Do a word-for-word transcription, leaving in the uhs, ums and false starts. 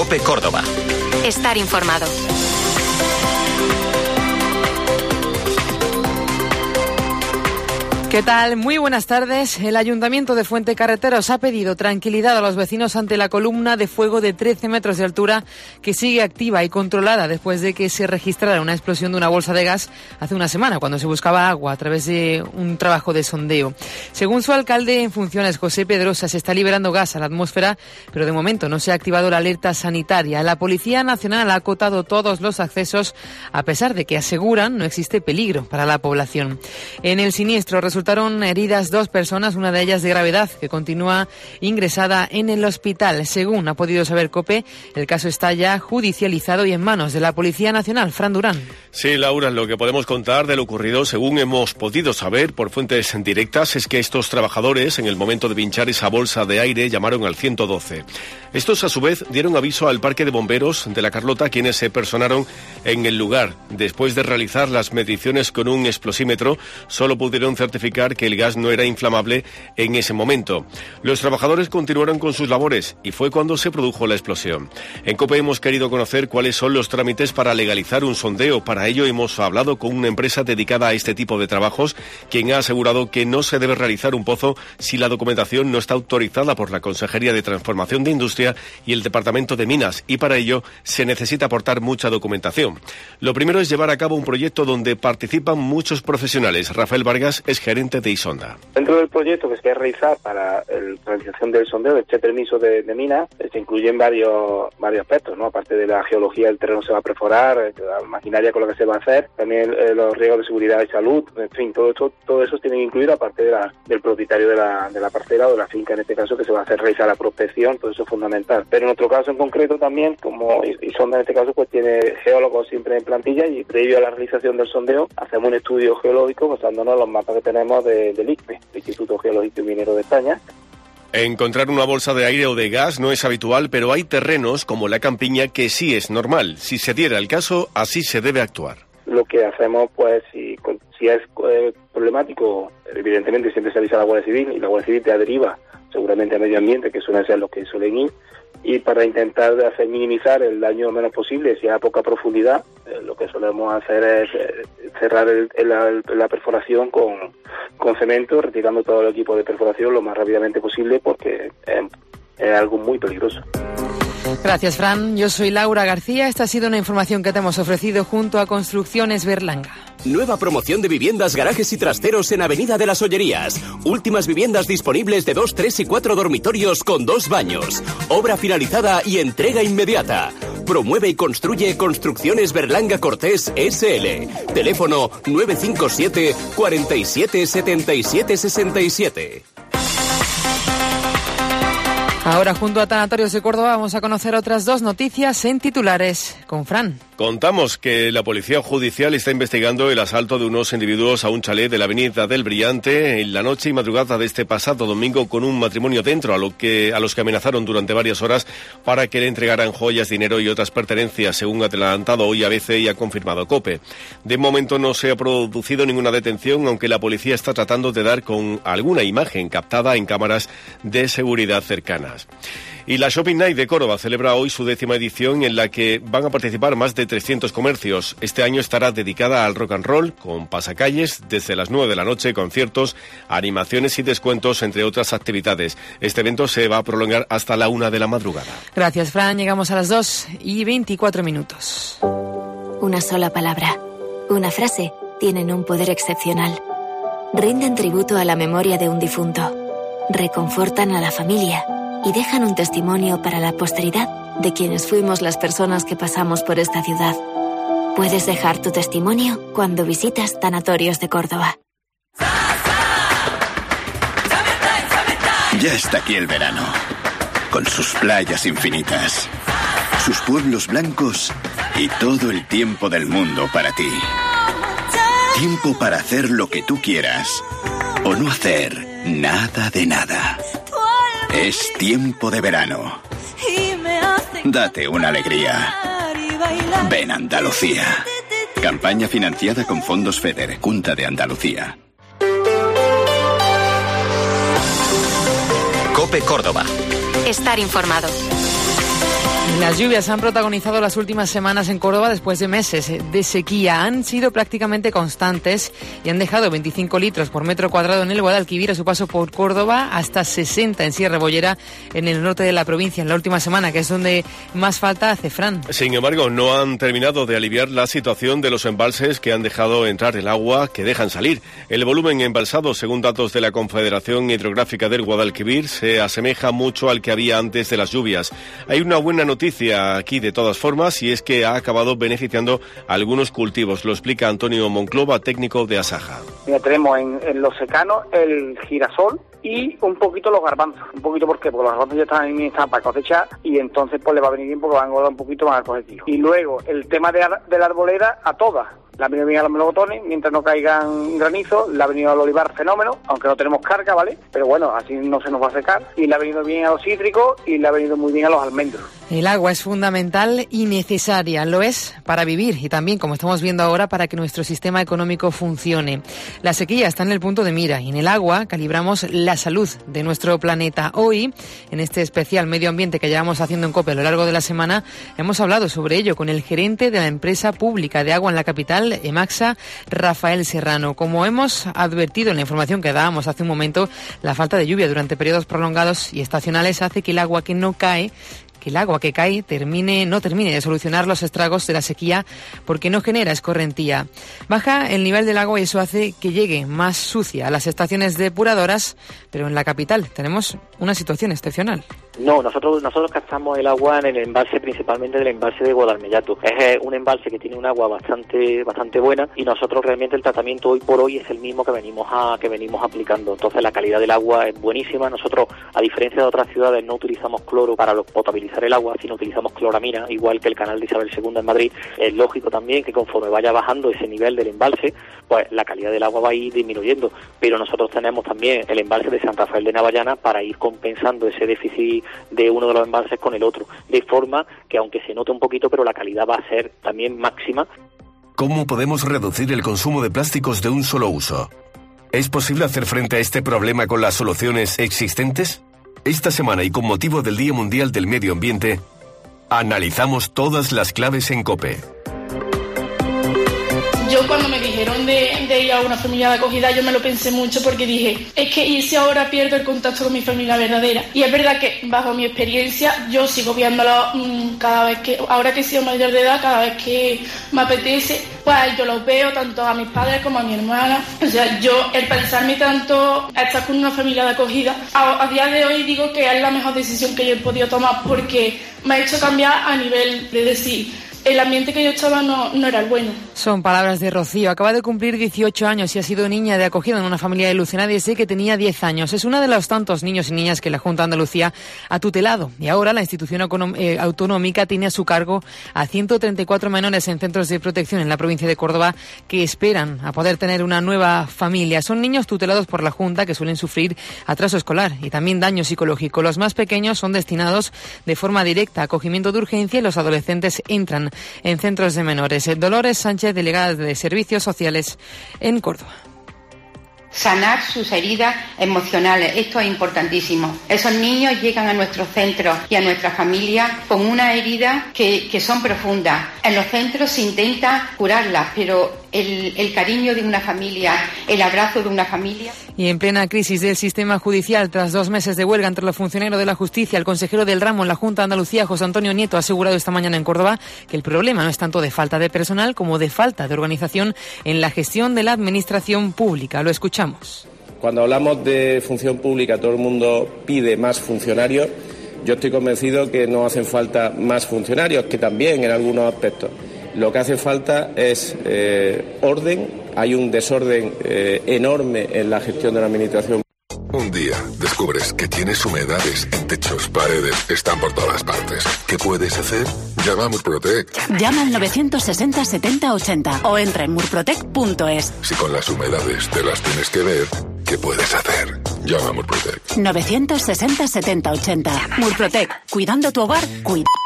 COPE Córdoba. Estar informado. ¿Qué tal? Muy buenas tardes. El Ayuntamiento de Fuentecarreteros ha pedido tranquilidad a los vecinos ante la columna de fuego de trece metros de altura que sigue activa y controlada después de que se registrara una explosión de una bolsa de gas hace una semana, cuando se buscaba agua a través de un trabajo de sondeo. Según su alcalde en funciones, José Pedrosa, se está liberando gas a la atmósfera, pero de momento no se ha activado la alerta sanitaria. La Policía Nacional ha acotado todos los accesos, a pesar de que aseguran no existe peligro para la población. En el siniestro resultaron heridas dos personas, una de ellas de gravedad, que continúa ingresada en el hospital. Según ha podido saber COPE, el caso está ya judicializado y en manos de la Policía Nacional. Fran Durán. Sí, Laura, lo que podemos contar de lo ocurrido, según hemos podido saber por fuentes directas, es que estos trabajadores, en el momento de pinchar esa bolsa de aire, llamaron al ciento doce. Estos, a su vez, dieron aviso al Parque de Bomberos de La Carlota, quienes se personaron en el lugar. Después de realizar las mediciones con un explosímetro, solo pudieron certificar que el gas no era inflamable en ese momento. Los trabajadores continuaron con sus labores y fue cuando se produjo la explosión. En COPE hemos querido conocer cuáles son los trámites para legalizar un sondeo. Para ello hemos hablado con una empresa dedicada a este tipo de trabajos, quien ha asegurado que no se debe realizar un pozo si la documentación no está autorizada por la Consejería de Transformación de Industria y el Departamento de Minas, y para ello se necesita aportar mucha documentación. Lo primero es llevar a cabo un proyecto donde participan muchos profesionales. Rafael Vargas es gerente de Isonda. Dentro del proyecto que se quiere realizar para la realización del sondeo, de este permiso de, de mina, se incluyen varios varios aspectos, ¿no? Aparte de la geología del terreno, se va a perforar, la maquinaria con la que se va a hacer, también eh, los riesgos de seguridad y salud, en fin, todo esto, todo eso tiene que incluir, aparte de la, del propietario de la, de la parcela o de la finca, en este caso, que se va a hacer realizar la prospección, todo eso es fundamental. Pero en nuestro caso en concreto también, como Isonda en este caso, pues tiene geólogos siempre en plantilla, y previo a la realización del sondeo, hacemos un estudio geológico basándonos en los mapas que tenemos de, del I C M E, el Instituto Geológico y Minero de España. Encontrar una bolsa de aire o de gas no es habitual, pero hay terrenos como la Campiña que sí es normal. Si se diera el caso, así se debe actuar. Lo que hacemos, pues, si, si es eh, problemático, evidentemente siempre se avisa a la Guardia Civil, y la Guardia Civil te deriva seguramente a Medio Ambiente, que suelen ser los que suelen ir, y para intentar hacer minimizar el daño lo menos posible, si hay a poca profundidad, eh, lo que solemos hacer es eh, cerrar el, el, la, la perforación con, con cemento, retirando todo el equipo de perforación lo más rápidamente posible, porque eh, es algo muy peligroso. Gracias, Fran. Yo soy Laura García. Esta ha sido una información que te hemos ofrecido junto a Construcciones Berlanga. Nueva promoción de viviendas, garajes y trasteros en Avenida de las Ollerías. Últimas viviendas disponibles de dos, tres y cuatro dormitorios con dos baños. Obra finalizada y entrega inmediata. Promueve y construye Construcciones Berlanga Cortés S L. Teléfono nueve cinco siete, cuatro siete, siete siete seis siete. Ahora, junto a Tanatorios de Córdoba, vamos a conocer otras dos noticias en titulares con Fran. Contamos que la Policía Judicial está investigando el asalto de unos individuos a un chalet de la Avenida del Brillante en la noche y madrugada de este pasado domingo, con un matrimonio dentro, a, lo que, a los que amenazaron durante varias horas para que le entregaran joyas, dinero y otras pertenencias, según ha adelantado hoy A B C y ha confirmado COPE. De momento no se ha producido ninguna detención, aunque la policía está tratando de dar con alguna imagen captada en cámaras de seguridad cercanas. Y la Shopping Night de Córdoba celebra hoy su décima edición, en la que van a participar más de trescientos comercios. Este año estará dedicada al rock and roll, con pasacalles desde las nueve de la noche, conciertos, animaciones y descuentos, entre otras actividades. Este evento se va a prolongar hasta la una de la madrugada. Gracias, Fran. Llegamos a las dos y veinticuatro minutos. Una sola palabra, una frase, tienen un poder excepcional. Rinden tributo a la memoria de un difunto, reconfortan a la familia y dejan un testimonio para la posteridad de quienes fuimos las personas que pasamos por esta ciudad. Puedes dejar tu testimonio cuando visitas Tanatorios de Córdoba. Ya está aquí el verano, con sus playas infinitas, sus pueblos blancos y todo el tiempo del mundo para ti. Tiempo para hacer lo que tú quieras o no hacer nada de nada. Es tiempo de verano. Date una alegría. Ven Andalucía. Campaña financiada con fondos FEDER, Junta de Andalucía. COPE Córdoba. Estar informado. Las lluvias han protagonizado las últimas semanas en Córdoba después de meses de sequía. Han sido prácticamente constantes y han dejado veinticinco litros por metro cuadrado en el Guadalquivir a su paso por Córdoba, hasta sesenta en Sierra Bollera, en el norte de la provincia, en la última semana, que es donde más falta hace, Fran. Sin embargo, no han terminado de aliviar la situación de los embalses que han dejado entrar el agua que dejan salir. El volumen embalsado, según datos de la Confederación Hidrográfica del Guadalquivir, se asemeja mucho al que había antes de las lluvias. Hay una buena noticia aquí de todas formas, y es que ha acabado beneficiando a algunos cultivos. Lo explica Antonio Monclova, técnico de Asaja. Mira, tenemos en, en los secanos el girasol y un poquito los garbanzos. Un poquito, ¿por qué? Porque los garbanzos ya están en están para cosechar y entonces pues le va a venir bien porque van a engordar un poquito más al coger. Y luego el tema de, de la arboleda a todas. Le ha venido bien a los melocotones, mientras no caigan granizos. Le ha venido al olivar fenómeno, aunque no tenemos carga, ¿vale? Pero bueno, así no se nos va a secar. Y le ha venido bien a los cítricos y le ha venido muy bien a los almendros. El agua es fundamental y necesaria. Lo es para vivir y también, como estamos viendo ahora, para que nuestro sistema económico funcione. La sequía está en el punto de mira y en el agua calibramos la salud de nuestro planeta. Hoy, en este especial medio ambiente que llevamos haciendo en COPE a lo largo de la semana, hemos hablado sobre ello con el gerente de la empresa pública de agua en la capital, Emaxa, Rafael Serrano. Como hemos advertido en la información que dábamos hace un momento, la falta de lluvia durante periodos prolongados y estacionales hace que el agua que no cae que el agua que cae termine, no termine de solucionar los estragos de la sequía porque no genera escorrentía. Baja el nivel del agua y eso hace que llegue más sucia a las estaciones depuradoras, pero en la capital tenemos una situación excepcional. No, nosotros nosotros captamos el agua en el embalse, principalmente del embalse de Guadalmellato. Es un embalse que tiene un agua bastante bastante buena y nosotros realmente el tratamiento hoy por hoy es el mismo que venimos a que venimos aplicando. Entonces la calidad del agua es buenísima. Nosotros, a diferencia de otras ciudades, no utilizamos cloro para potabilizar el agua, sino utilizamos cloramina, igual que el canal de Isabel segunda en Madrid. Es lógico también que conforme vaya bajando ese nivel del embalse, pues la calidad del agua va a ir disminuyendo. Pero nosotros tenemos también el embalse de San Rafael de Navallana para ir compensando ese déficit de uno de los embalses con el otro, de forma que aunque se note un poquito, pero la calidad va a ser también máxima. ¿Cómo podemos reducir el consumo de plásticos de un solo uso? ¿Es posible hacer frente a este problema con las soluciones existentes? Esta semana, y con motivo del Día Mundial del Medio Ambiente, analizamos todas las claves en COPE. Yo cuando me dijeron de, de ir a una familia de acogida, yo me lo pensé mucho porque dije, es que y si ahora pierdo el contacto con mi familia verdadera. Y es verdad que bajo mi experiencia yo sigo viéndolo mmm, cada vez que, ahora que he sido mayor de edad, cada vez que me apetece, pues yo los veo tanto a mis padres como a mi hermana. O sea, yo el pensarme tanto a estar con una familia de acogida, a, a día de hoy digo que es la mejor decisión que yo he podido tomar porque me ha hecho cambiar a nivel de decir, el ambiente que yo estaba no, no era el bueno. Son palabras de Rocío. Acaba de cumplir dieciocho años y ha sido niña de acogida en una familia de Lucena desde que tenía diez años. Es una de los tantos niños y niñas que la Junta de Andalucía ha tutelado. Y ahora la institución eh, autonómica tiene a su cargo a ciento treinta y cuatro menores en centros de protección en la provincia de Córdoba que esperan a poder tener una nueva familia. Son niños tutelados por la Junta que suelen sufrir atraso escolar y también daño psicológico. Los más pequeños son destinados de forma directa a acogimiento de urgencia y los adolescentes entran en centros de menores. Dolores Sánchez, delegada de Servicios Sociales en Córdoba. Sanar sus heridas emocionales, esto es importantísimo. Esos niños llegan a nuestros centros y a nuestras familias con unas heridas que, que son profundas. En los centros se intenta curarlas, pero el, el cariño de una familia, el abrazo de una familia. Y en plena crisis del sistema judicial, tras dos meses de huelga entre los funcionarios de la justicia, el consejero del ramo en la Junta de Andalucía, José Antonio Nieto, ha asegurado esta mañana en Córdoba que el problema no es tanto de falta de personal como de falta de organización en la gestión de la administración pública. Lo escuchamos. Cuando hablamos de función pública, todo el mundo pide más funcionarios. Yo estoy convencido que no hacen falta más funcionarios, que también en algunos aspectos. Lo que hace falta es eh, orden. Hay un desorden eh, enorme en la gestión de la administración. Un día descubres que tienes humedades en techos, paredes, están por todas partes. ¿Qué puedes hacer? Llama a Murprotec. Llama al novecientos sesenta setenta ochenta o entra en murprotec punto es. Si con las humedades te las tienes que ver, ¿qué puedes hacer? Llama a Murprotec. novecientos sesenta setenta ochenta. Murprotec. Cuidando tu hogar, cuida.